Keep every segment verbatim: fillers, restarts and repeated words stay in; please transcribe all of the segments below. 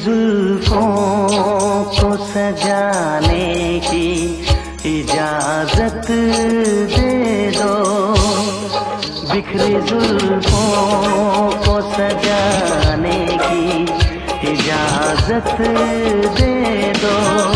जुल्फों को सजाने की इजाजत दे दो, बिखरी जुल्फों को सजाने की इजाजत दे दो,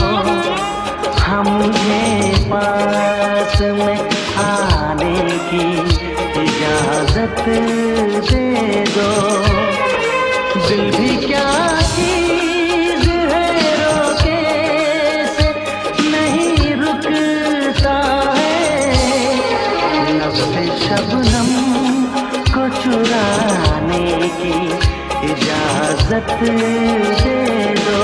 मुझे पास में आने की इजाजत दे दो। दिल भी क्या चीज है रोके से नहीं रुकता है, नब्ज़े शबनम को चुराने की इजाजत दे दो।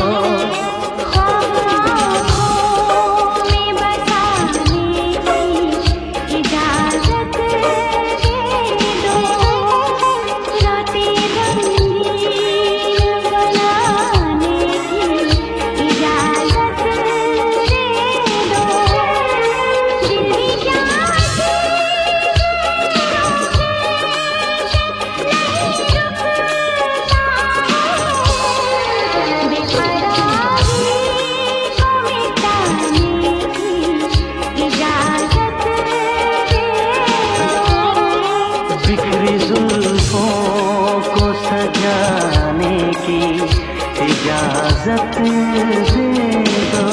बिखरी जुल्फों को सजाने की इजाजत दे दो।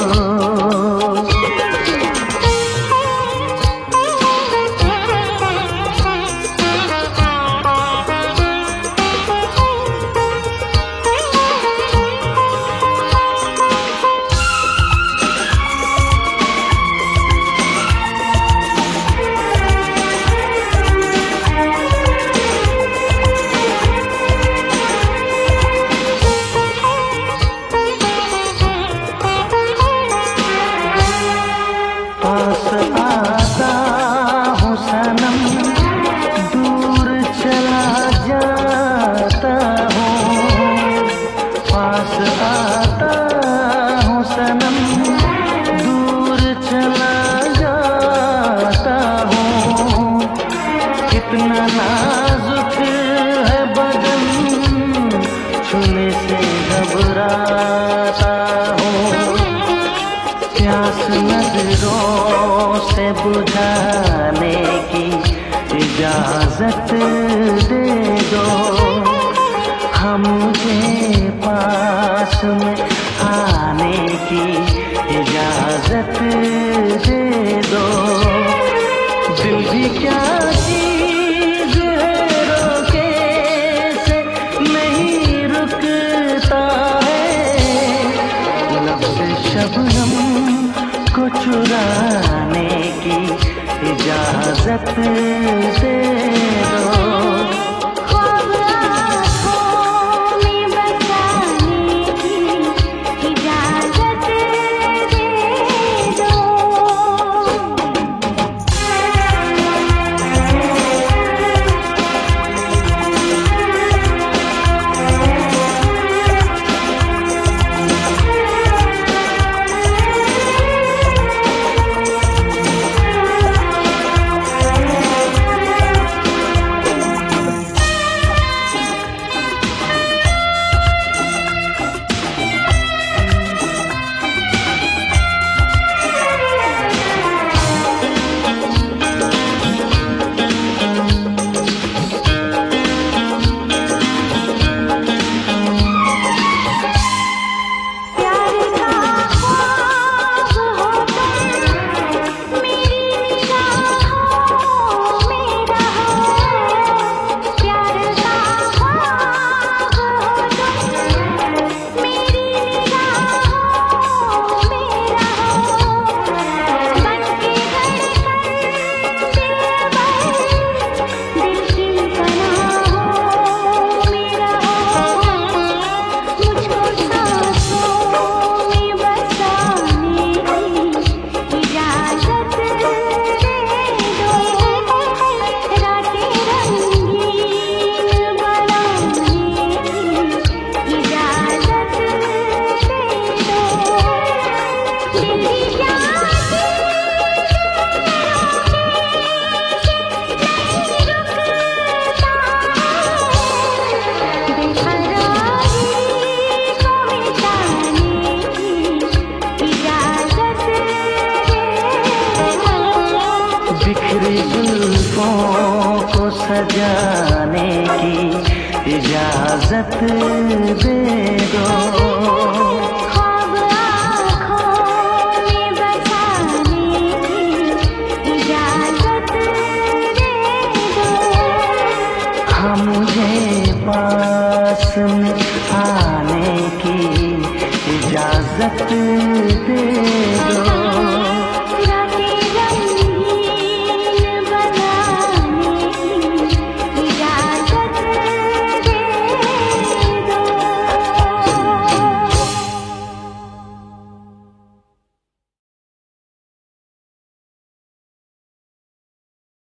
पास आता हूँ सनम, दूर चला जाता हूँ, पास आता हूँ सनम, दूर चला जाता हूँ। कितना नाजुक है बदन, छूने से घबराता हूँ, प्यास नजरों से बुझाने की इजाजत दे दो, हम मुझे पास में आने की इजाजत दे दो। दिल भी क्या चीज है रोके से नहीं रुकता है, लफ्ज़ शबनम को चुराने की इजाजत दे दो। सजाने की इजाजत दे दो। ख्वाब आँखों में बसाने की इजाजत दे दो। हाँ मुझे पास में आने की इजाजत दे